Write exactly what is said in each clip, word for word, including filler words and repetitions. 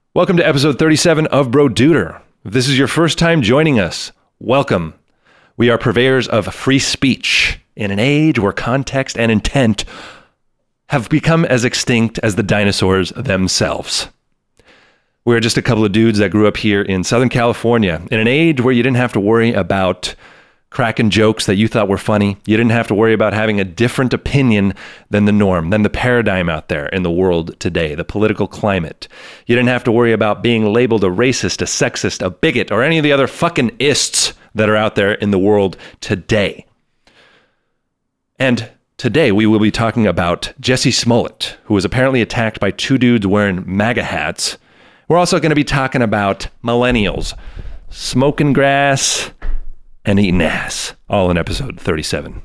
Welcome to episode thirty-seven of Bro Duder. If this is your first time joining us, welcome. We are purveyors of free speech in an age where context and intent have become as extinct as the dinosaurs themselves. We're just a couple of dudes that grew up here in Southern California in an age where you didn't have to worry about cracking jokes that you thought were funny. You didn't have to worry about having a different opinion than the norm, than the paradigm out there in the world today, the political climate. You didn't have to worry about being labeled a racist, a sexist, a bigot, or any of the other fucking ists that are out there in the world today. And today we will be talking about Jussie Smollett, who was apparently attacked by two dudes wearing MAGA hats. We're also going to be talking about millennials, smoking grass, and eating ass, all in episode thirty-seven.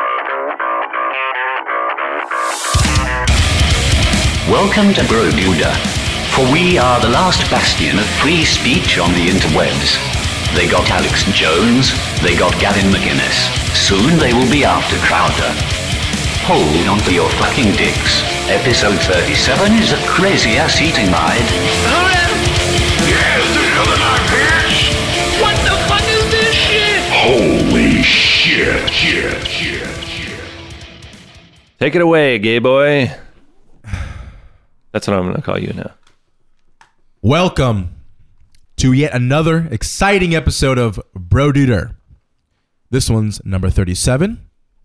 Welcome to Bro Duder, for we are the last bastion of free speech on the interwebs. They got Alex Jones, they got Gavin McInnes, soon they will be after Crowder. Hold on to your fucking dicks. Episode thirty-seven is a crazy ass eating ride. Yeah, it's another night, bitch! What the fuck is this shit? Holy shit, shit, shit, shit. Take it away, gay boy. That's what I'm going to call you now. Welcome to yet another exciting episode of Bro Duder. This one's number thirty-seven.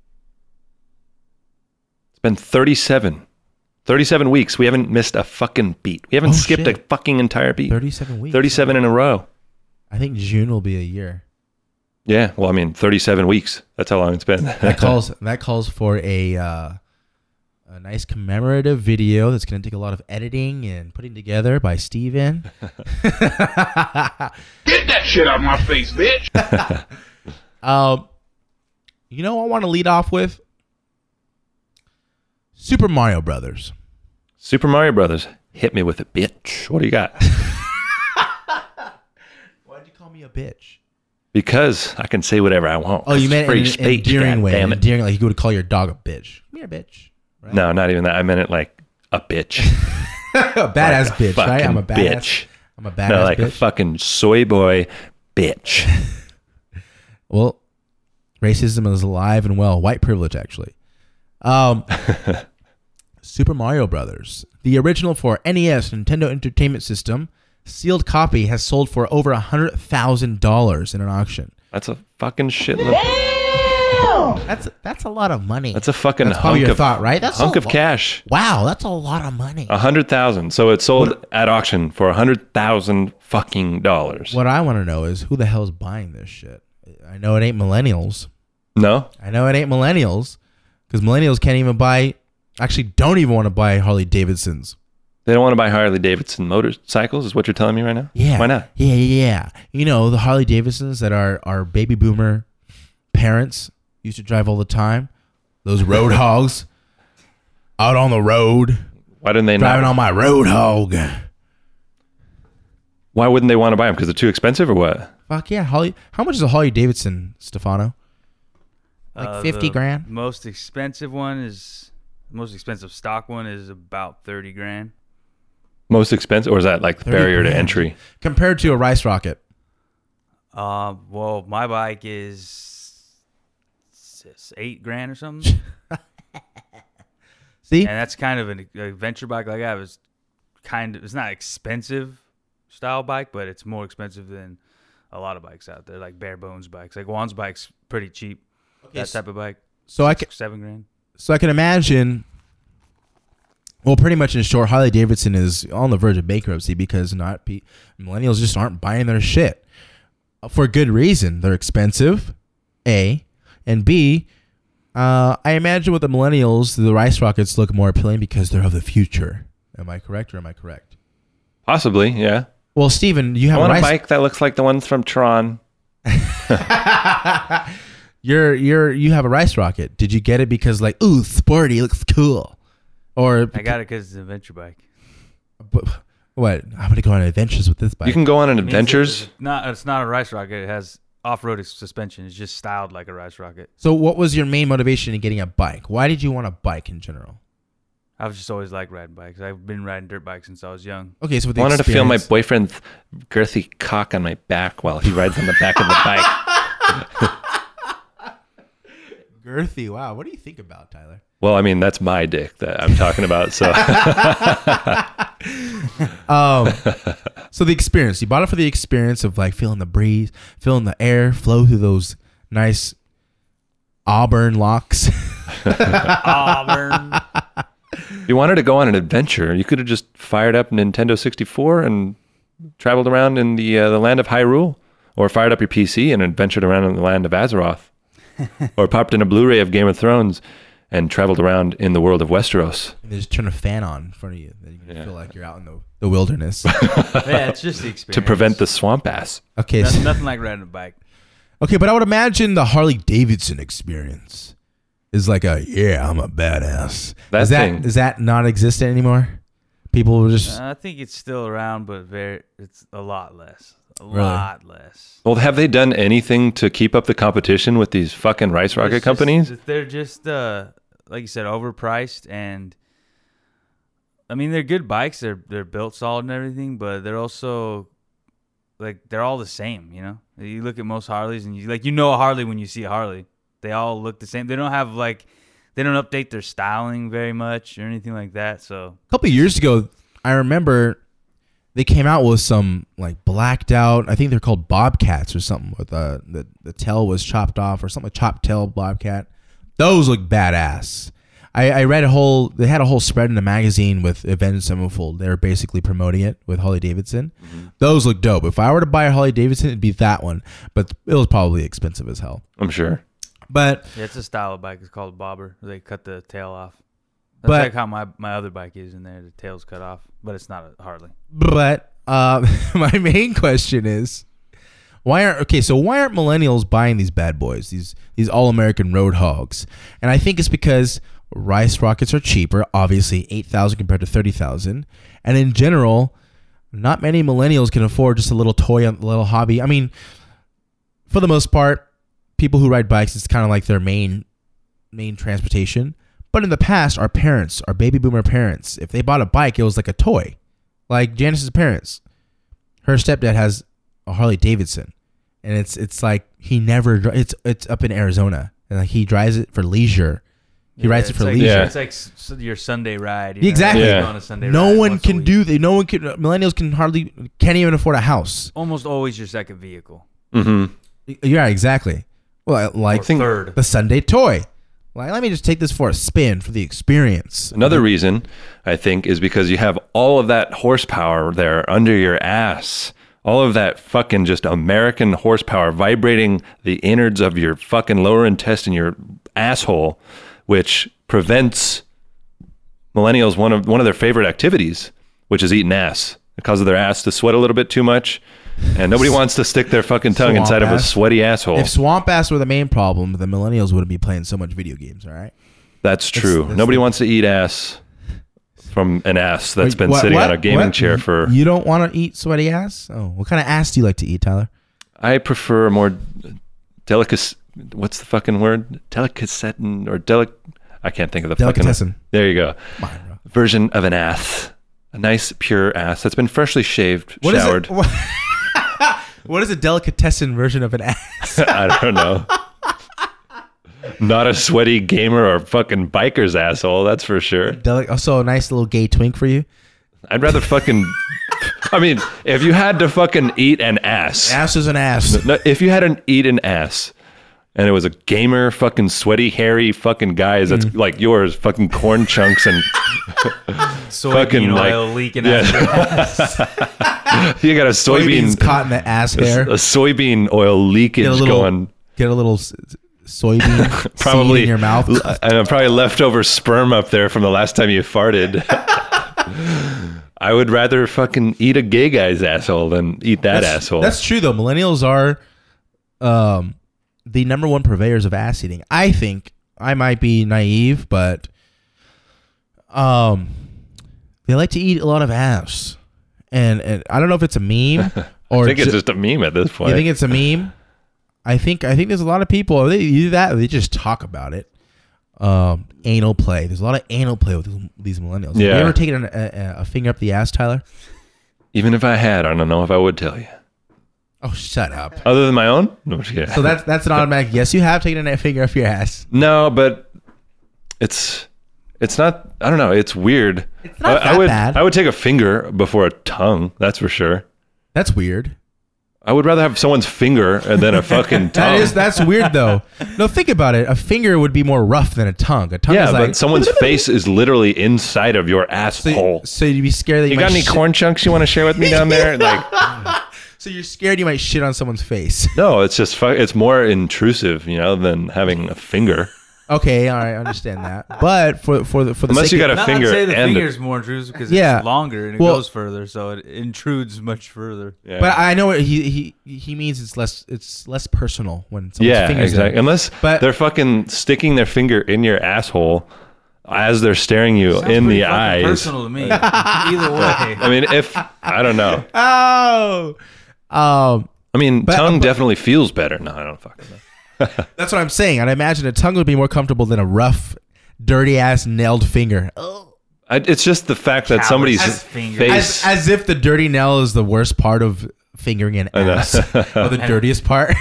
It's been thirty-seven. thirty-seven weeks. We haven't missed a fucking beat. We haven't Oh, skipped shit. a fucking entire beat. thirty-seven weeks. thirty-seven in a row. I think June will be a year. Yeah, well, I mean, thirty-seven weeks. That's how long it's been. That calls that calls for a uh, a nice commemorative video that's going to take a lot of editing and putting together by Steven. Get that shit out of my face, bitch! um, you know what I want to lead off with? Super Mario Brothers. Super Mario Brothers. Hit me with a bitch. What do you got? Why'd you call me a bitch? Because I can say whatever I want. Oh, you It's meant free in an speech, endearing way. goddammit. Endearing, like you would call your dog a bitch. Come here, bitch. Right? No, not even that. I meant it like a bitch. a badass Like a bitch, right? I'm a fucking badass. bitch. I'm a badass No, like bitch. a fucking soy boy bitch. Well, racism is alive and well. White privilege, actually. Um, Super Mario Brothers, the original for N E S, Nintendo Entertainment System, sealed copy, has sold for over a hundred thousand dollars in an auction. That's a fucking shitload. That's that's a lot of money. That's a fucking That's probably hunk your of thought, right? That's hunk a of lo- cash. Wow, that's a lot of money. A hundred thousand. So it sold at auction for a hundred thousand fucking dollars. What I want to know is who the hell's buying this shit. I know it ain't millennials. No, I know it ain't millennials because millennials can't even buy. Actually, don't even want to buy Harley Davidsons. they don't want to buy Harley Davidson motorcycles. Is what you're telling me right now? Yeah. Why not? Yeah, yeah, yeah. You know, the Harley Davidsons that our, our baby boomer parents used to drive all the time. Those road hogs out on the road. Why didn't they Driving not? on my road hog. Why wouldn't they want to buy them? Because they're too expensive or what? Fuck yeah. Harley. How much is a Harley Davidson, Stefano? Like Uh, fifty the grand? Most expensive one is most expensive stock one is about thirty grand. Most expensive? Or is that like the thirty barrier to grand. entry? Compared to a rice rocket. Uh, well, my bike is s- eight grand or something, See? and that's kind of an adventure bike like I have. Is kind of it's not expensive style bike, but it's more expensive than a lot of bikes out there, like bare bones bikes. Like Juan's bike's pretty cheap. Okay, that so- type of bike, So I can, seven grand. so I can imagine. Well, pretty much in short, Harley Davidson is on the verge of bankruptcy because not pe- millennials just aren't buying their shit for good reason. They're expensive, A, and B. Uh, I imagine with the millennials, the rice rockets look more appealing because they're of the future. Am I correct or am I correct? Possibly, yeah. Well, Steven, you I have a want a rice. bike that looks like the ones from Tron. You're you're you have a rice rocket. Did you get it because like, ooh, sporty, looks cool, or I got it because it's an adventure bike. But what? I'm gonna go on adventures with this bike. You can go on an Means adventures. It's not, it's not a rice rocket. It has off-road suspension. It's just styled like a rice rocket. So, what was your main motivation in getting a bike? Why did you want a bike in general? I've just always liked riding bikes. I've been riding dirt bikes since I was young. Okay, so with I the wanted to feel my experience- boyfriend's girthy cock on my back while he rides on the back of the bike. girthy. Wow, what do you think about, Tyler? Well, I mean, that's my dick that I'm talking about. So Um, so the experience, you bought it for the experience of like feeling the breeze, feeling the air flow through those nice auburn locks. Auburn. if you wanted to go on an adventure, you could have just fired up Nintendo sixty-four and traveled around in the uh, the land of Hyrule, or fired up your P C and adventured around in the land of Azeroth, or popped in a Blu-ray of Game of Thrones and traveled around in the world of Westeros. And they just turn a fan on in front of you. Then you can Yeah. feel like you're out in the, the wilderness. Yeah, it's just the experience. To prevent the swamp ass. Okay, Nothing, so- nothing like riding a bike. okay, but I would imagine the Harley Davidson experience is like a yeah, I'm a badass. That is that thing. is that not existent anymore? People will just I think it's still around, but very it's a lot less. A Really? lot less. Well, have they done anything to keep up the competition with these fucking rice rocket It's just- companies? they're just uh, like you said, overpriced, and I mean they're good bikes. They're they're built solid and everything, but they're also like they're all the same. You know, you look at most Harleys, and you like you know a Harley when you see a Harley. They all look the same. They don't have like they don't update their styling very much or anything like that. So a couple of years ago, I remember they came out with some like blacked out. I think they're called Bobcats or something. With uh, the the tail was chopped off or something, like chopped tail Bobcat. Those look badass. I, I read a whole. They had a whole spread in the magazine with Avenged Sevenfold. They were basically promoting it with Harley Davidson. Mm-hmm. Those look dope. If I were to buy a Harley Davidson, it'd be that one. But it was probably expensive as hell. I'm sure. But yeah, it's a style of bike. It's called a bobber. They cut the tail off. That's But- like how my, my other bike is in there. The tail's cut off, but it's not a Harley. But uh, my main question is, why aren't okay? So why aren't millennials buying these bad boys, these these all American road hogs? And I think it's because rice rockets are cheaper, obviously eight thousand compared to thirty thousand, and in general, not many millennials can afford just a little toy, a little hobby. I mean, for the most part, people who ride bikes, it's kind of like their main main transportation. But in the past, our parents, our baby boomer parents, if they bought a bike, it was like a toy. Like Janice's parents, her stepdad has a Harley Davidson, and it's it's like he never dri- it's it's up in Arizona, and like he drives it for leisure. He Yeah, rides it it's for like, leisure. Yeah. It's like s- your Sunday ride. you know? Exactly. Like Yeah. on a Sunday No ride one once a can week. do that. No one can. Millennials can hardly can't even afford a house. Almost always your second vehicle. Mm-hmm. Yeah, exactly. Well, like Or third. the Sunday toy. Like, let me just take this for a spin for the experience. Another reason, I think, is because you have all of that horsepower there under your ass. All of that fucking just American horsepower vibrating the innards of your fucking lower intestine, your asshole, which prevents millennials one of one of their favorite activities, which is eating ass. It causes their ass to sweat a little bit too much, and nobody wants to stick their fucking tongue Swamp inside of a ass. sweaty asshole. If swamp ass were the main problem, the millennials wouldn't be playing so much video games. All right. That's true. that's Nobody the- wants to eat ass from an ass that's Wait, been what- sitting what? on a gaming What? chair for. You don't want to eat sweaty ass? Oh, what kind of ass do you like to eat, Tyler? I prefer a more delicacy. What's the fucking word? Delicatessen or delic. I can't think of the Delicatessen. fucking. There you go. Come on, bro. Version of an ass. A nice pure ass that's been freshly shaved, What is showered. it? What, what is a delicatessen version of an ass? I don't know. Not a sweaty gamer or fucking biker's asshole, that's for sure. Deli- also, a nice little gay twink for you. I'd rather fucking. I mean, if you had to fucking eat an ass. Ass is an ass. No, if you had an eat an ass and it was a gamer, fucking sweaty, hairy fucking guys that's Mm. like yours, fucking corn chunks and Fucking, Soybean like- oil leaking yeah. out your ass. you got a Soybeans soybean, caught in the ass a, hair. a soybean oil leakage Get a little, going. get a little s- s- soybean Probably seed in your mouth. and uh, probably leftover sperm up there from the last time you farted. I would rather fucking eat a gay guy's asshole than eat that that's, asshole. That's true though. Millennials are um, the number one purveyors of ass eating. I think I might be naive, but um, they like to eat a lot of ass, and and I don't know if it's a meme or I think it's ju- just a meme at this point. you think it's a meme. I think I think there's a lot of people they either that or they just talk about it. um, anal play. There's a lot of anal play with these- these millennials. Yeah. Have you ever taken a, a, a finger up the ass, Tyler? Even if I had, I don't know if I would tell you. Oh, shut up. Other than my own? No, I'm just kidding. So that's that's an automatic yes. You have taken a finger up your ass. No, but it's it's not. I don't know. It's weird. It's not I, I that would bad. I would take a finger before a tongue. That's for sure. That's weird. I would rather have someone's finger and then a fucking tongue. That is that's weird though. No, think about it. A finger would be more rough than a tongue. A tongue yeah, is but like someone's face is literally inside of your asshole. so you'd be scared that you, You might got any shit- corn chunks you want to share with me down there? Like, So you're scared you might shit on someone's face. no, it's just fu- it's more intrusive, you know, than having a finger. Okay, all right, I understand that. But for for the for the Unless sake you got of, a Not finger to say the and a- finger is more intrusive because Yeah. it's longer and it Well- goes further, so it intrudes much further. Yeah. But I know what he he he means. It's less it's less personal when someone's yeah, fingers exactly. in. Unless But- they're fucking sticking their finger in your asshole as they're staring you Sounds in pretty the fucking eyes. personal to me. Either way. I mean, if I don't know. Oh, um, I mean, But- tongue but- definitely feels better. No, I don't fucking know. that's what I'm saying. I'd imagine a tongue would be more comfortable than a rough, dirty ass nailed finger. I, it's just the fact that Coward's somebody's ass finger. face. As, as if the dirty nail is the worst part of fingering an know. ass, or the dirtiest part.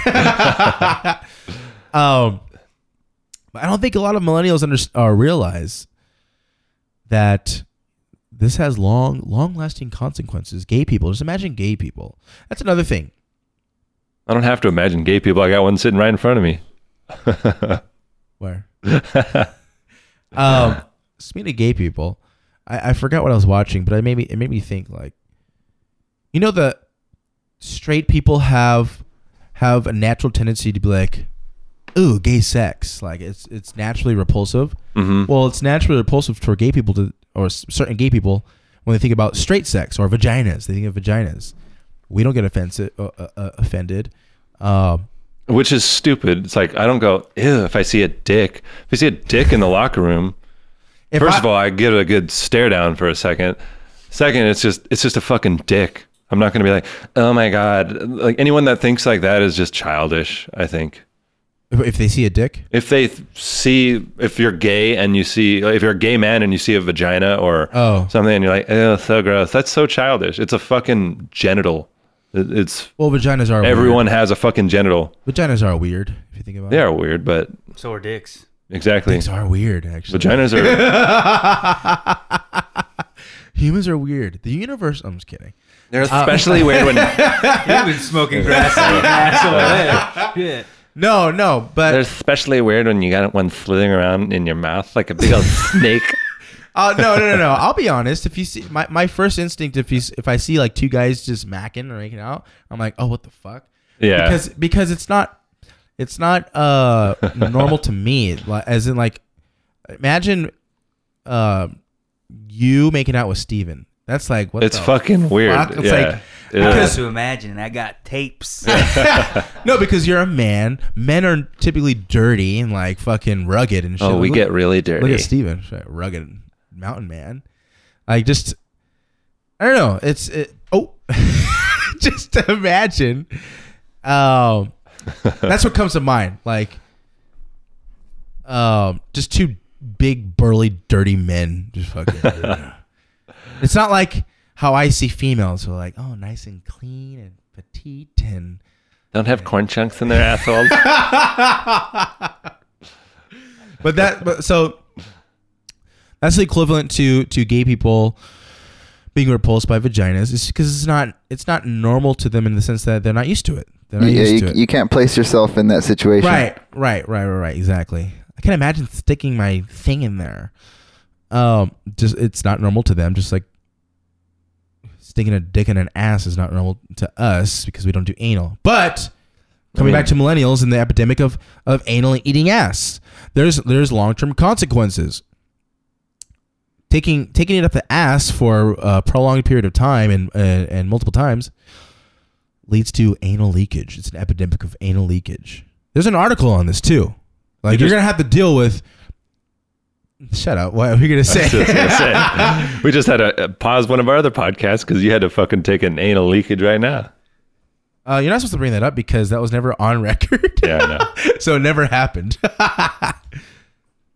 um, but I don't think a lot of millennials under, uh, realize that this has long, long-lasting consequences. Gay people, just imagine gay people. That's another thing. I don't have to imagine gay people. I got one sitting right in front of me. Where? um, speaking of gay people, I, I forgot what I was watching, but it made me it made me think like, you know, the straight people have have a natural tendency to be like, ooh, gay sex. Like it's it's naturally repulsive. Mhm. Well, it's naturally repulsive for gay people to, or s- certain gay people when they think about straight sex or vaginas. They think of vaginas. We don't get offensive, uh, uh, uh, offended. Um, Which is stupid. It's like I don't go, ew, if I see a dick. If I see a dick in the locker room, if first I- of all, I give it a good stare down for a second. Second, it's just it's just a fucking dick. I'm not going to be like, oh my god. Like anyone that thinks like that is just childish, I think. if, if they see a dick, If they th- see, if you're gay and you see, if you're a gay man and you see a vagina or Oh. something and you're like, ew, so gross. That's so childish. It's a fucking genital. It- It's well, vaginas are everyone Weird. has a fucking genital. Vaginas are weird if you think about They it. are weird, but So are dicks. exactly. Dicks are weird, actually. Vaginas are. Humans are weird. The universe. I'm just kidding. They're especially weird when You've been smoking grass in your ass over there. Shit. No, no, but they're especially weird when you got one slithering around in your mouth like a big old snake. uh, no, no, no, no. I'll be honest. If you see my, my first instinct, if you s- if I see like two guys just macking or making out, I'm like, oh, what the fuck? Yeah. Because because it's not it's not uh normal to me. Like, as in like, imagine uh you making out with Steven. That's like what It's the fucking weird. fuck? It's yeah. like- It I is. have to imagine. I got tapes. No, because you're a man. Men are typically dirty and like fucking rugged and shit. Oh, we Look- get really dirty. Look at Steven, shit, rugged mountain man. Like just, I don't know. It's it, oh, just to imagine. Um, that's what comes to mind. Like, um, just two big burly dirty men. Just fucking. It's not like how I see females who are like, oh, nice and clean and petite and. Don't have corn chunks in their assholes. But that, but so that's the equivalent to to gay people being repulsed by vaginas. It's because it's not it's not normal to them in the sense that they're not used to it. They're not Yeah, used you, to it. you can't place yourself in that situation. Right, right, right, right, right. Exactly. I can't imagine sticking my thing in there. Um, just it's not normal to them. Just like sticking a dick in an ass is not normal to us because we don't do anal. But coming I mean- back to millennials and the epidemic of of anal and eating ass, there's there's long term consequences. Taking taking it up the ass for a prolonged period of time and uh, and multiple times leads to anal leakage. It's an epidemic of anal leakage. There's an article on this too. Like You you're just- gonna have to deal with. Shut up! What are you gonna say? That's what I was gonna say. We just had to uh, pause one of our other podcasts because you had to fucking take an anal leakage right now. Uh, you're not supposed to bring that up because that was never on record. Yeah, I know. So it never happened.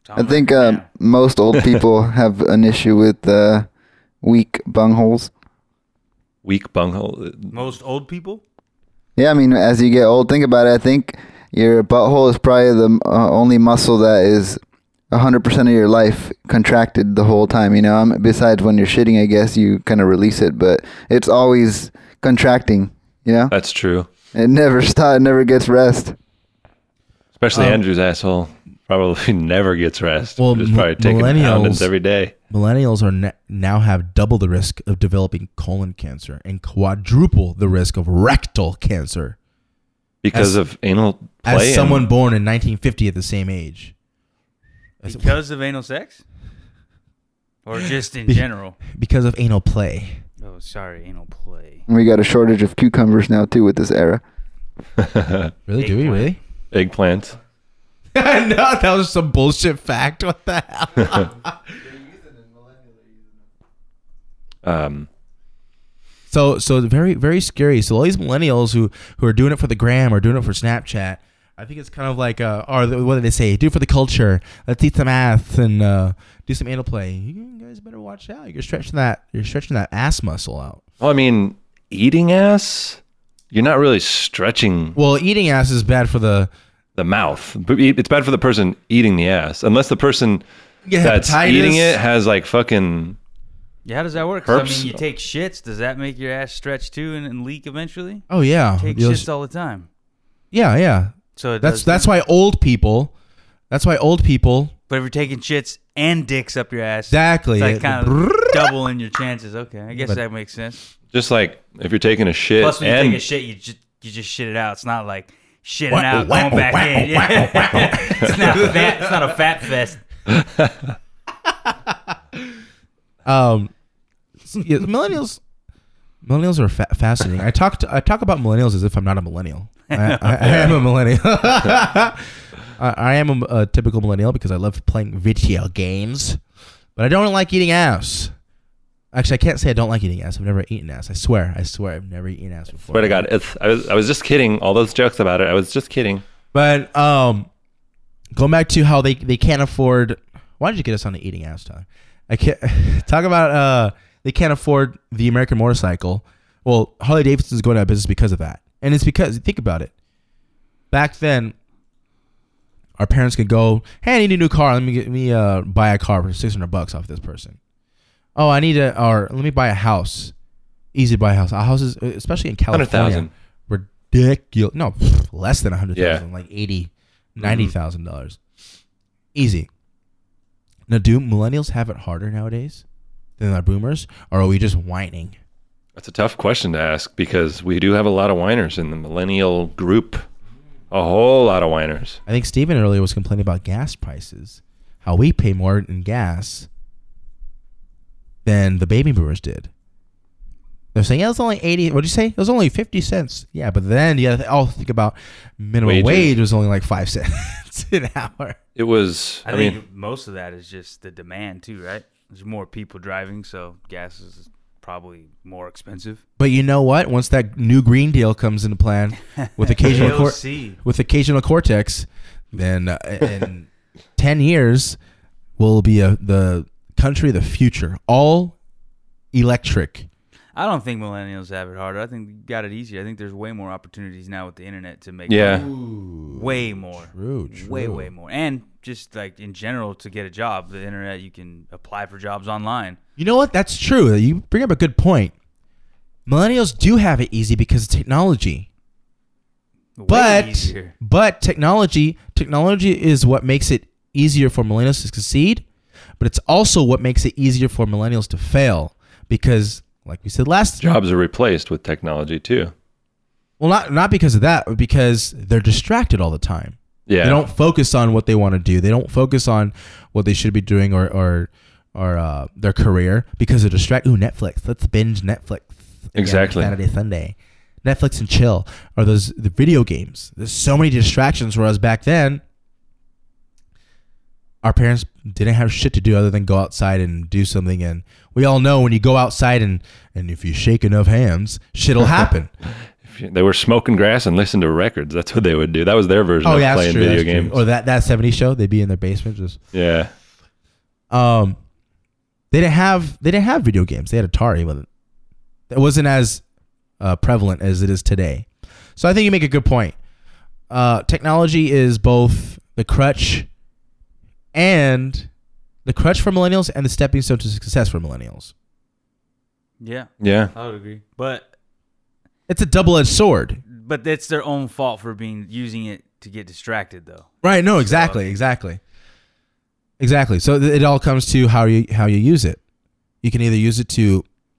I think um, most old people have an issue with uh, weak bungholes. Weak bunghole. Most old people? Yeah, I mean, as you get old, think about it. I think your butthole is probably the uh, only muscle that is one hundred percent of your life contracted the whole time, you know? Um, besides when you're shitting, I guess, you kind of release it, but it's always contracting, you know? That's true. It never stops, it never gets rest. Especially Um, Andrew's asshole. Probably never gets rest. Well, Just m- probably taking millennials- poundings every day. Millennials are ne- now have double the risk of developing colon cancer and quadruple the risk of rectal cancer Because As- of anal play. as and- someone born in nineteen fifty at the same age. Because of anal sex? Or just in Be- general? Because of anal play. Oh, sorry, anal play. And we got a shortage of cucumbers now, too, with this era. Really? Do we really? Eggplants. No, that was some bullshit fact. What the hell? Um, So, so very, very scary. So all these millennials who who are doing it for the gram or doing it for Snapchat, I think it's kind of like, uh, or the- what do they say? Do it for the culture. Let's eat some ass and uh, do some anal play. You guys better watch out. You're stretching that. You're stretching that ass muscle out. well, I mean, eating ass, you're not really stretching Well, eating ass is bad for the the mouth. But e- It's bad for the person eating the ass. Unless the person Yeah, that's hepatitis. eating it has like fucking... Yeah, how does that work? 'Cause, I Herps. mean, you take shits. Does that make your ass stretch too and, and leak eventually? Oh yeah, Take You'll- shits all the time. yeah, yeah. So it That's does that's too. why old people. That's why old people. But if you're taking shits and dicks up your ass, Exactly. it's like It- kind of doubling your chances. Okay, I guess But- that makes sense. Just like if you're taking a shit Plus, when you and take a shit, you just you just shit it out. It's not like shitting Wah, out, wah, going back wah, in. wah, Yeah. it's not fat. It's not a fat fest. Um, yeah, millennials, millennials are fa- fascinating. I talk to, I talk about millennials as if I'm not a millennial. I, I, I am a millennial. I, I am a, a typical millennial because I love playing video games, but I don't like eating ass. Actually, I can't say I don't like eating ass. I've never eaten ass. I swear. I swear I've never eaten ass before. swear to God, it's, I was I was just kidding. All those jokes about it, I was just kidding. But um, going back to how they, they can't afford. Why did you get us on the eating ass time? I can't talk about uh they can't afford the American motorcycle. Well, Harley Davidson's going out of business because of that, and it's because think about it. Back then, our parents could go, "Hey, I need a new car. Let me get me uh buy a car for six hundred bucks off this person." Oh, I need a or let me buy a house. Easy to buy a house. A house is especially in California. one hundred thousand. Ridiculous. No, pff, less than a hundred thousand. Yeah. Like eighty, ninety thousand dollars. Easy. Now, do millennials have it harder nowadays than our boomers, or are we just whining? That's a tough question to ask because we do have a lot of whiners in the millennial group. A whole lot of whiners. I think Steven earlier was complaining about gas prices, how we pay more in gas than the baby boomers did. They're saying, yeah, it was only eighty. What'd you say? It was only fifty cents. Yeah, but then you gotta all think about minimum Wages. wage was only like five cents an hour. It was, I, I, think mean, most of that is just the demand too, right? There's more people driving, so gas is probably more expensive. But you know what? Once that new Green Deal comes into plan with occasional We'll cor- see. with occasional cortex, then uh, in ten years will be a, the country of the future, all electric. I don't think millennials have it harder. I think we got it easier. I think there's way more opportunities now with the internet to make yeah. money. Way more. True, true. Way, way more. And just like in general, to get a job, the internet, you can apply for jobs online. You know what? That's true. You bring up a good point. Millennials do have it easy because of technology. Way But easier. but technology technology is what makes it easier for millennials to succeed, but it's also what makes it easier for millennials to fail because, like we said last time, Jobs are replaced with technology too. well, not not because of that, but because they're distracted all the time. Yeah. They don't focus on what they want to do. They don't focus on what they should be doing or or or uh, their career because they're distracted. Ooh, Netflix. Let's binge Netflix. again, Exactly. Saturday, Sunday. Netflix and chill. Or those the video games. There's so many distractions. Whereas back then, our parents didn't have shit to do other than go outside and do something. And we all know when you go outside and, and if you shake enough hands, shit'll happen. they were smoking grass and listening to records. That's what they would do. That was their version Oh of yeah, that's playing true. video that's games. True. Or that that seventies show, they'd be in their basement just. Yeah. Um, they didn't have they didn't have video games. They had Atari, but it wasn't as uh, prevalent as it is today. So I think you make a good point. Uh, technology is both the crutch and the crutch for millennials and the stepping stone to success for millennials. Yeah, Yeah. I would agree. But It's a double-edged sword. but that's their own fault for being using it to get distracted, though. Right? No, exactly, exactly, exactly. So th- it all comes to how you how you use it. You can either use it to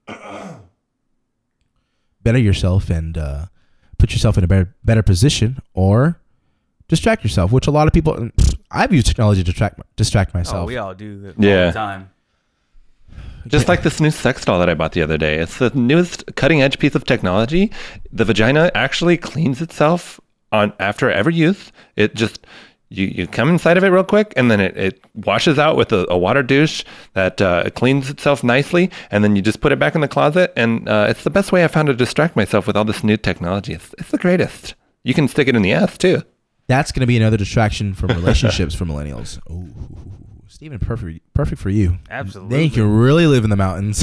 better yourself and uh, put yourself in a better better position, or distract yourself. Which a lot of people, I've used technology to distract distract myself. Oh, we all do that Yeah. all the time. Just like this new sex doll that I bought the other day. It's the newest cutting edge piece of technology. The vagina actually cleans itself on after every use. It just you, you come inside of it real quick, and then it, it washes out with a, a water douche that uh, it cleans itself nicely, and then you just put it back in the closet. And uh, it's the best way I found to distract myself with all this new technology. It's, it's the greatest. You can stick it in the ass too. That's going to be another distraction from relationships for millennials. Ooh, Steven, perfect, perfect for you. Absolutely. Then you can really live in the mountains.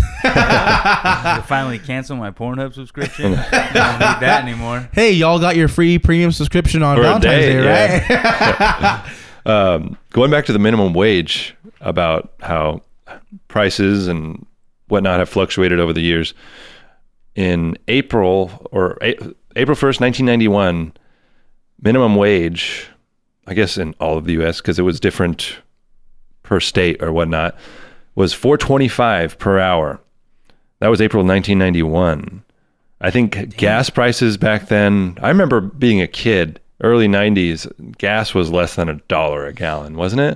I finally cancel my Pornhub subscription. I don't need that anymore. Hey, y'all got your free premium subscription on For a Valentine's day, Day, yeah. right? Um, going back to the minimum wage, about how prices and whatnot have fluctuated over the years. In April or a- April first, nineteen ninety-one, minimum wage, I guess in all of the U S because it was different per state or whatnot, was four twenty-five per hour. That was April nineteen ninety-one. I think Damn. gas prices back then, I remember being a kid, early nineties, gas was less than a dollar a gallon, wasn't it?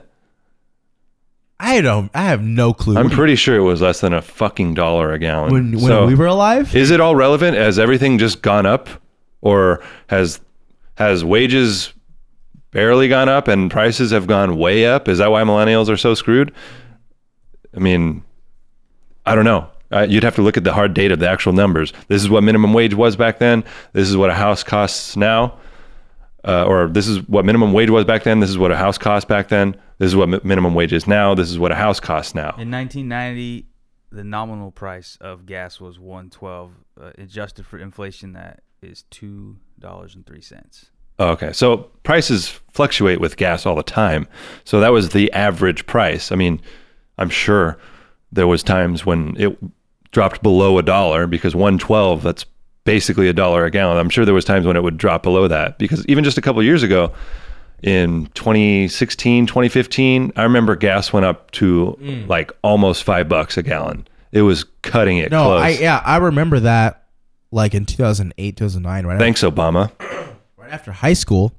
I don't. I have no clue. I'm pretty sure it was less than a fucking dollar a gallon. when when So, we were alive. is it all relevant? Has everything just gone up, or has has wages barely gone up and prices have gone way up? Is that why millennials are so screwed? I mean, I don't know. Uh, you'd have to look at the hard data, the actual numbers. This is what minimum wage was back then. This is what a house costs now. Uh, or this is what minimum wage was back then. This is what a house costs back then. This is what mi- minimum wage is now. This is what a house costs now. In nineteen ninety, the nominal price of gas was one twelve. Uh, adjusted for inflation, that is two dollars and three cents. Okay, so prices fluctuate with gas all the time. So that was the average price. I mean, I'm sure there was times when it dropped below a dollar because one twelve, that's basically a dollar a gallon. I'm sure there was times when it would drop below that because even just a couple of years ago, in twenty sixteen, twenty fifteen, I remember gas went up to mm. like almost five bucks a gallon. It was cutting it no, close. I yeah, I remember that like in two thousand eight, two thousand nine, right? Thanks, after, Obama. Right after high school,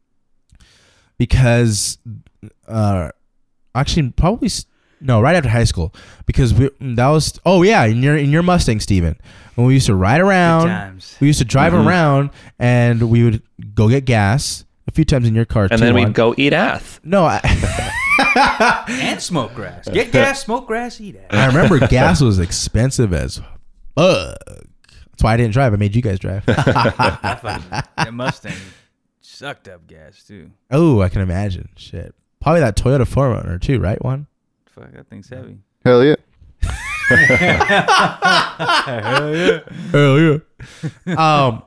because uh, actually probably s- no, right after high school because we that was oh yeah, in your in your Mustang, Steven, when we used to ride around, we used to drive Mm-hmm. around, and we would go get gas a few times in your car, And too, then we'd on- go eat ass. No, I, And smoke grass. Get gas, smoke grass, eat ass. I remember gas was expensive as fuck. That's why I didn't drive. I made you guys drive. That fucking- that Mustang sucked up gas, too. Oh, I can imagine. Shit. Probably that Toyota four runner too, right? One. Fuck, that thing's heavy. Hell yeah. Hell yeah. Hell yeah. Um.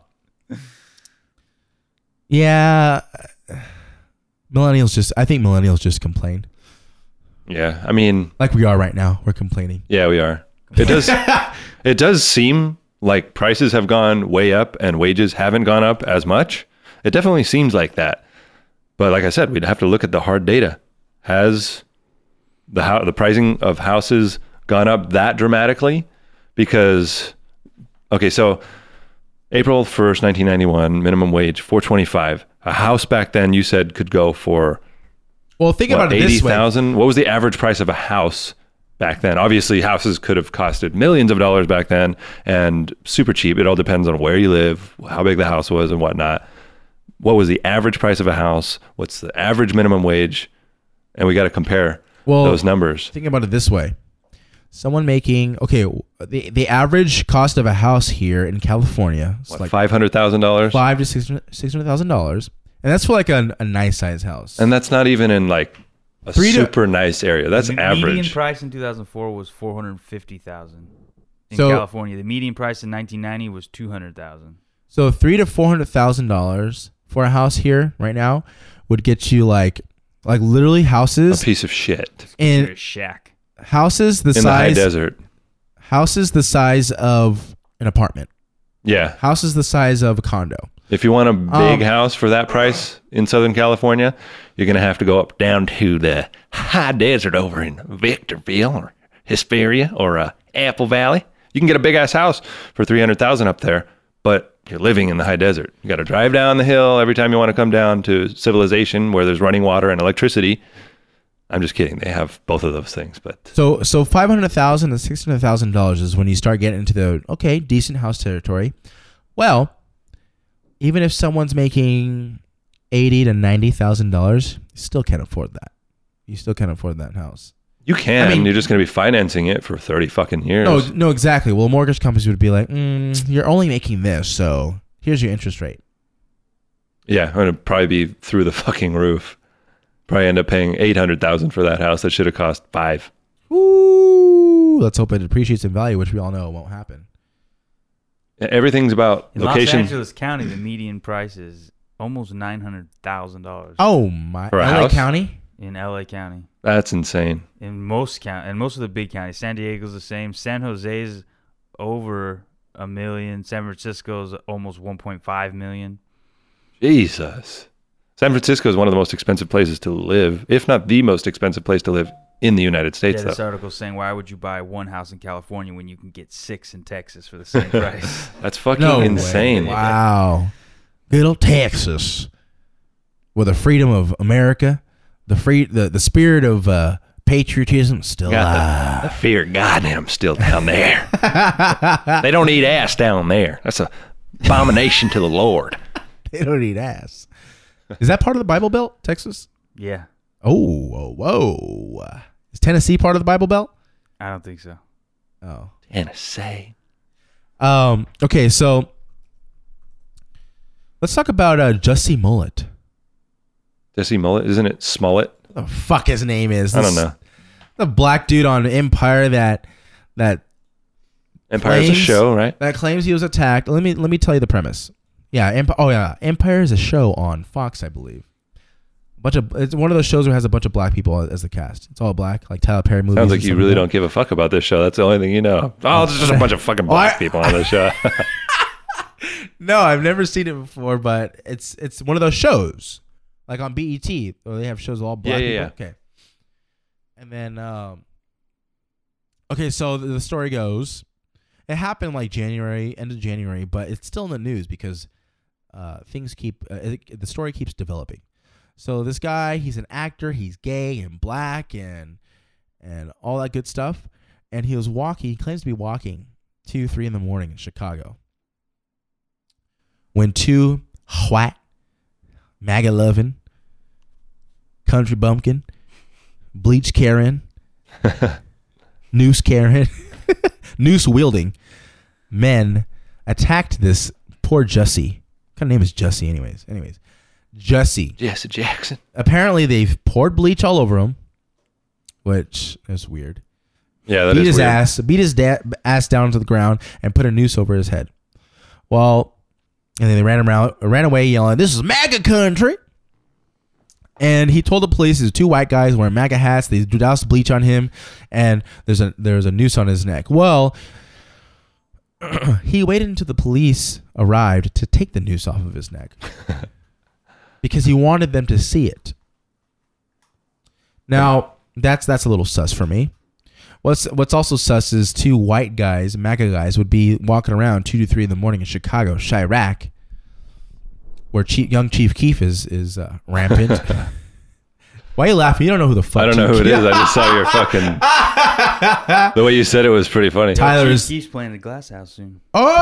Yeah. Millennials just. I think millennials just complain, Yeah, I mean, like we are right now. We're complaining. yeah, we are. It does. It does seem like prices have gone way up and wages haven't gone up as much. It definitely seems like that. But like I said, we'd have to look at the hard data. Has the how the pricing of houses gone up that dramatically? Because okay, so April first, nineteen ninety-one, minimum wage four twenty-five. A house back then you said could go for Well, think what, about it eighty this way. thousand. What was the average price of a house back then? Obviously, houses could have costed millions of dollars back then and super cheap. It all depends on where you live, how big the house was, and whatnot. What was the average price of a house? What's the average minimum wage? And we got to compare Well, those numbers. Think about it this way. someone making okay, the the average cost of a house here in California is What, like five hundred thousand dollars? five to six hundred thousand dollars, and that's for like a, a nice size house. And that's not even in like a Three to- super nice area. That's The median average. price in two thousand four was four hundred fifty thousand in So- California. The median price in nineteen ninety was two hundred thousand. So three to four hundred thousand dollars for a house here right now would get you like like literally A houses piece of shit You're a in shack. houses the in the high size desert. houses the size of an apartment, Yeah. houses the size of a condo. If you want a big Um, house for that price in Southern California, you're going to have to go up down to the high desert over in Victorville or Hesperia or uh, Apple Valley. You can get a big ass house for three hundred thousand up there, but you're living in the high desert. You got to drive down the hill every time you want to come down to civilization where there's running water and electricity. I'm just kidding. They have both of those things, but So so five hundred thousand to six hundred thousand dollars is when you start getting into the okay decent house territory. Well, even if someone's making eighty to ninety thousand dollars, you still can't afford that. You still can't afford that house. you can. I mean- you're just going to be financing it for thirty fucking years. No, no, exactly. Well, mortgage companies would be like, mm, "You're only making this, so here's your interest rate." Yeah, it'd probably be through the fucking roof. Probably end up paying eight hundred thousand for that house that should have cost five. Ooh, let's hope it appreciates in value, which we all know won't happen. Everything's about In location. Los Angeles County, the median price is almost nine hundred thousand dollars Oh my! For a L A house? County. in L A County. That's insane. In most count, and most of the big counties, San Diego's the same. San Jose's over a million. San Francisco's almost one point five million. Jesus. San Francisco is one of the most expensive places to live, if not the most expensive place to live in the United States, Yeah, this though. article's saying, why would you buy one house in California when you can get six in Texas for the same price? That's fucking No way. insane. Wow. Good old Texas. With the freedom of America, the free the, the spirit of uh, patriotism still Got alive. the, the fear of God in them still down there. They don't eat ass down there. That's a abomination to the Lord. They don't eat ass. Is that part of the Bible Belt, Texas? Yeah, Oh, whoa, whoa. Is Tennessee part of the Bible Belt? I don't think so. Oh. Tennessee. Um, okay, so let's talk about uh, Jussie Mullet. Jesse Mullet, isn't it Smollett? What the fuck his name is? I don't This- know. The black dude on Empire that that Empire's a claims- show, right? that claims he was attacked. Let me let me tell you the premise. Yeah, Empire. Oh yeah, Empire is a show on Fox, I believe. Bunch of it's one of those shows where it has a bunch of black people as the cast. It's all black, like Tyler Perry movies. Sounds like and you stuff really that. don't give a fuck about this show. That's the only thing you know. Oh, there's just a bunch of fucking black I- people on this show. No, I've never seen it before, but it's it's one of those shows, like on B E T, where they have shows with all black Yeah, yeah, people. Okay. And then, um, okay, so the, the story goes, it happened like January, end of January, but it's still in the news because uh, things keep uh, it, the story keeps developing. So this guy, he's an actor, he's gay and black and and all that good stuff, and he was walking. He claims to be walking two, three in the morning in Chicago when two white, MAGA loving, country bumpkin, bleach Karen, noose Karen, noose wielding men attacked this poor Jussie. What kind of name is Jussie, anyways? Anyways, Jussie. Jesse Jackson. Apparently, they've poured bleach all over him, which is weird. Yeah, that beat is his weird. ass, beat his da- ass down to the ground, and put a noose over his head. Well, and then they ran him around, ran away yelling, "This is MAGA country!" And he told the police there's two white guys wearing MAGA hats. They doused bleach on him, and there's a there's a noose on his neck. Well, he waited until the police arrived to take the noose off of his neck because he wanted them to see it. Now, that's that's a little sus for me. What's what's also sus is two white guys, MAGA guys, would be walking around two to three in the morning in Chicago, Chirac, where Chief, young Chief Keef is is uh, rampant. Why are you laughing? You don't know who the fuck. I don't know Chief who it Keef- is. I just saw your fucking. The way you said it was pretty funny. Tyler Chief is. Keef's playing the Glass House soon.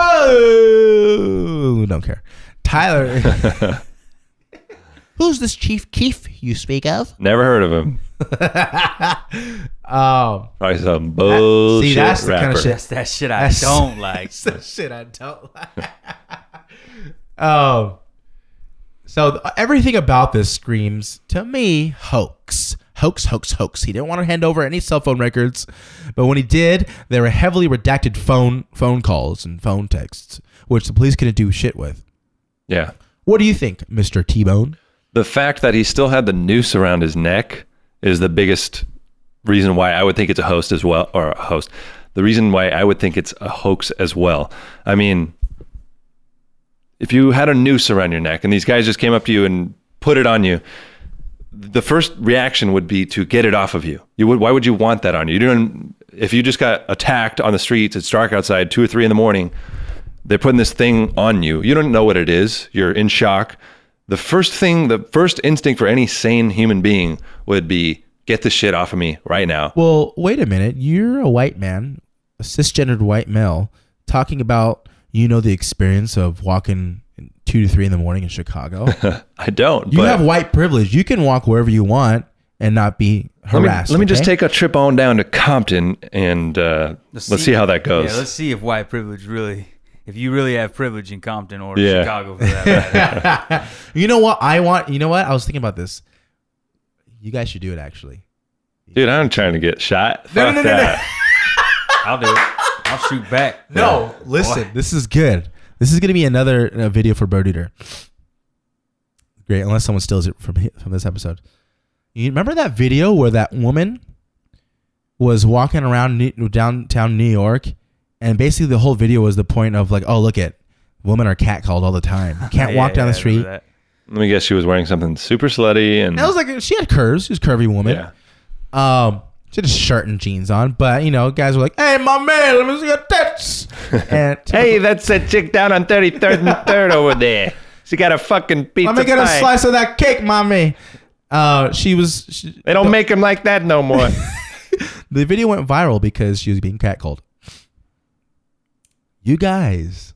Oh, don't care. Tyler. Who's this Chief Keef you speak of? Never heard of him. um, Probably some bullshit see, that's the rapper. kind of shit. That's that shit I That's- don't like. That's the shit I don't like. um, so th- everything about this screams to me hoax. Hoax, hoax, hoax. He didn't want to hand over any cell phone records, but when he did, there were heavily redacted phone phone calls and phone texts, which the police couldn't do shit with. Yeah. What do you think, Mister T-Bone? The fact that he still had the noose around his neck is the biggest reason why I would think it's a host as well, or a host. The reason why I would think it's a hoax as well. I mean, if you had a noose around your neck and these guys just came up to you and put it on you, the first reaction would be to get it off of you. You would. Why would you want that on you? You don't. If you just got attacked on the streets, it's dark outside, two or three in the morning. They're putting this thing on you. You don't know what it is. You're in shock. The first thing, the first instinct for any sane human being would be, get this shit off of me right now. Well, wait a minute. You're a white man, a cisgendered white male, talking about, you know, the experience of walking two to three in the morning in Chicago. I don't. You but have white privilege. You can walk wherever you want and not be let me, harassed. let me just okay? take a trip on down to Compton and uh, let's, see, how that goes. Yeah, let's see if white privilege really, if you really have privilege in Compton or Yeah. Chicago for that matter. You know what? I want, you know what? I was thinking about this. You guys should do it, actually. Dude, I'm trying to get shot. No, Fuck no, no, no, that. I'll do it. I'll shoot back. No, listen, this is good. This is going to be another uh, video for Bird Eater. Great, unless someone steals it from he- from this episode. You remember that video where that woman was walking around New- downtown New York, and basically the whole video was the point of like, oh, look at women are catcalled all the time. You can't Yeah, walk down yeah, the I street. remember that. Let me guess, she was wearing something super slutty and And I was like, she had curves. She was a curvy woman. yeah. Um, she had a shirt and jeans on, but you know, guys were like, "Hey, my man, let me see your tits." And Hey, that's that chick down on thirty-third and third over there. She got a fucking pizza let me get a pie. slice of that cake, mommy. Uh, she was. She, They don't make them like that no more. the video went viral because she was being catcalled. You guys,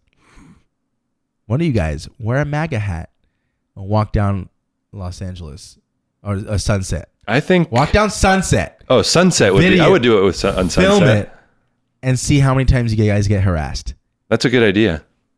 one of you guys, wear a MAGA hat and walk down Los Angeles or a Sunset. I think. Walk down Sunset, Oh, Sunset would be. Video. I would do it with sun, on Sunset. film it, and see how many times you guys get harassed. That's a good idea.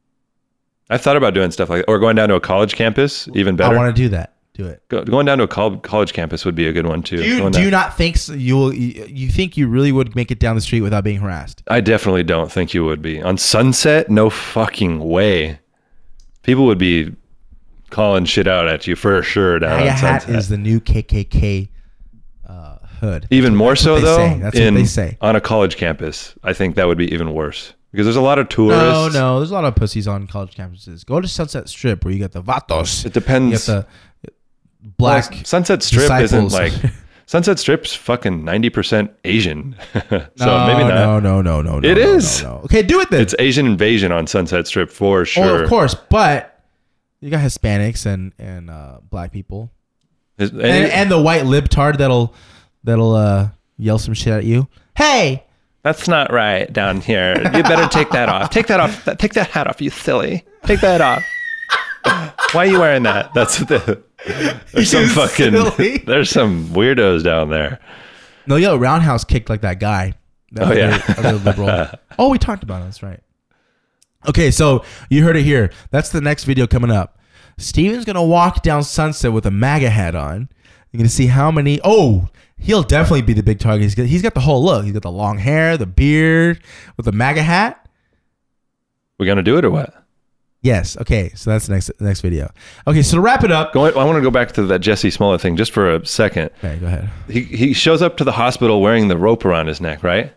I thought about doing stuff like that. Or going down to a college campus, even better. I want to do that. Do it. Go, going down to a col- college campus would be a good one too. Do you, Going do down- you not think so you will? You, you think you really would make it down the street without being harassed? I definitely don't think you would be. On Sunset, no fucking way. People would be calling shit out at you for sure down MAGA on hat Sunset. is the new K K K uh, hood. Even more That's so what they though, say. That's in, what they say. on a college campus. I think that would be even worse because there's a lot of tourists. No, no, there's a lot of pussies on college campuses. Go to Sunset Strip where you get the vatos. It depends. You get the black Well, Sunset Strip isn't disciples. like Sunset Strip's fucking ninety percent Asian. so no, maybe not. No, no, no, no, no. It no, is. No, no. Okay, do it then. It's Asian invasion on Sunset Strip for sure. Oh, of course, but you got Hispanics and and uh, black people, Is- and- and, and the white libtard that'll that'll uh, yell some shit at you. Hey, That's not right down here. You better take that off. Take that off. Take that hat off, you silly. Take that off. Why are you wearing that? That's the. There's some You fucking. silly. There's some weirdos down there. no, yo, Roundhouse kicked like that guy. That Oh, other, yeah. other liberal. Oh, we talked about it. That's right. Okay, so you heard it here. That's the next video coming up. Steven's gonna walk down Sunset with a MAGA hat on. You're gonna see how many. Oh, he'll definitely be the big target. He's got, he's got the whole look. He's got the long hair, the beard, with the MAGA hat. We gonna do it or what? Yes. Okay. So that's the next next video. Okay. So to wrap it up. Go. I want to go back to that Jesse Smollett thing just for a second. Okay. Go ahead. He he shows up to the hospital wearing the rope around his neck, right?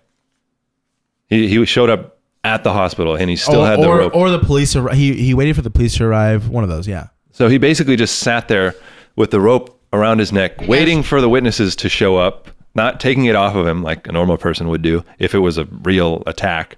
He he showed up at the hospital and he still or, had the or, rope. or the police. Ar- he he waited for the police to arrive. One of those. Yeah. So he basically just sat there with the rope around his neck, waiting for the witnesses to show up, not taking it off of him like a normal person would do if it was a real attack.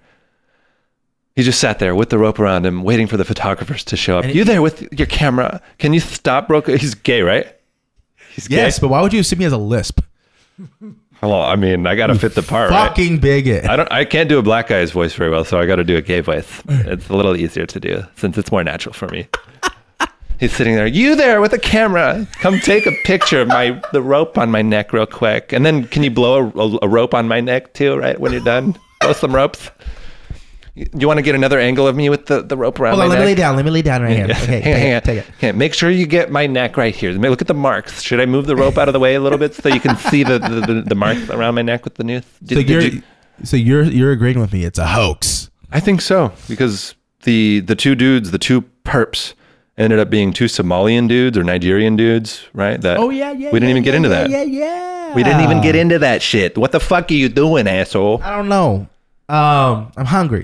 He just sat there with the rope around him, waiting for the photographers to show up. And You it- there with your camera? Can you stop, bro? He's gay, right? He's gay. Yes. But why would you assume he has a lisp? Well, I mean, I got to fit the part, right? Fucking bigot. I don't. I can't do a black guy's voice very well, so I got to do a gay voice. It's a little easier to do since it's more natural for me. He's sitting there. You there with a camera? Come take a picture of my the rope on my neck real quick. And then can you blow a, a, a rope on my neck too? Right when you're done, blow some ropes. You, you want to get another angle of me with the, the rope around Hold my on, let neck? me lay down. Let me lay down right here. Yeah. Okay, hang on, take hang it, on. take it. Okay, make sure you get my neck right here. Look at the marks. Should I move the rope out of the way a little bit so you can see the the, the, the mark around my neck with the noose? Did, So did you're you- so you're you're agreeing with me? It's a hoax. I think so because the the two dudes, the two perps, ended up being two Somalian dudes or Nigerian dudes, right? That Oh yeah, yeah. we didn't yeah, even get yeah, into yeah, that. Yeah, yeah. We didn't even get into that shit. What the fuck are you doing, asshole? I don't know. Um, I'm hungry.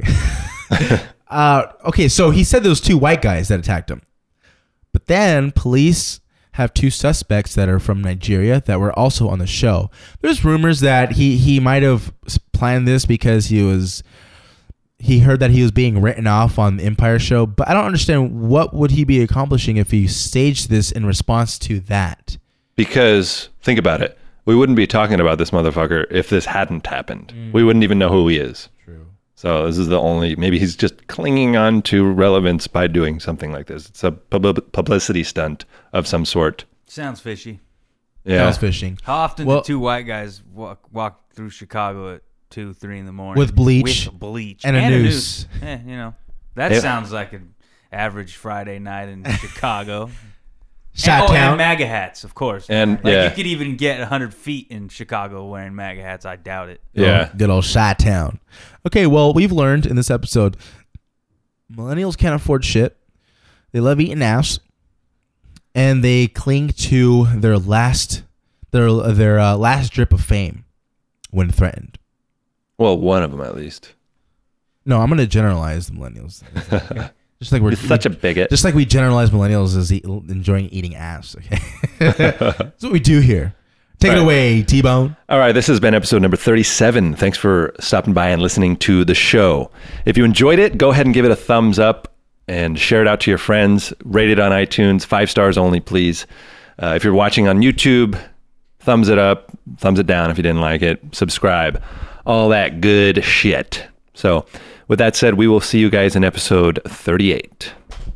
uh, okay, so he said there was two white guys that attacked him, but then police have two suspects that are from Nigeria that were also on the show. There's rumors that he he might have planned this because he was he heard that he was being written off on the Empire show, but I don't understand what would he be accomplishing if he staged this in response to that. Because think about it. We wouldn't be talking about this motherfucker if this hadn't happened. Mm. We wouldn't even know who he is. True. So this is the only, maybe he's just clinging on to relevance by doing something like this. It's a pub- publicity stunt of some sort. Sounds fishy. Yeah. House fishing. How often Well- do two white guys walk walk through Chicago at two, three in the morning With bleach with bleach and a noose. Eh, you know, that Yeah. sounds like an average Friday night in Chicago. Shot and, oh, town. and MAGA hats, of course. And, like yeah. you could even get one hundred feet in Chicago wearing MAGA hats. I doubt it. Yeah. Good old Shot Town. Okay, well, we've learned in this episode millennials can't afford shit. They love eating ass. And they cling to their last their their uh, last drip of fame when threatened. Well, one of them at least. No, I'm going to generalize the millennials. Just like we're You're such a bigot. just like we generalize millennials as eat, enjoying eating ass. Okay, that's what we do here. Take All it right. away, T-Bone. All right, this has been episode number thirty-seven. Thanks for stopping by and listening to the show. If you enjoyed it, go ahead and give it a thumbs up and share it out to your friends. Rate it on iTunes, five stars only, please. Uh, if you're watching on YouTube, thumbs it up, thumbs it down if you didn't like it, subscribe, all that good shit. So with that said, we will see you guys in episode thirty-eight.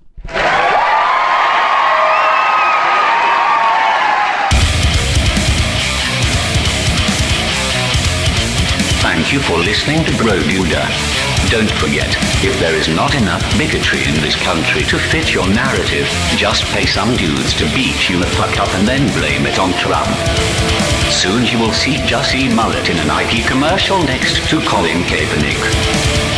Thank you for listening to Bro Duda. Don't forget, if there is not enough bigotry in this country to fit your narrative, just pay some dudes to beat you the fuck up and then blame it on Trump. Soon you will see Jussie Mullet in a Nike commercial next to Colin Kaepernick.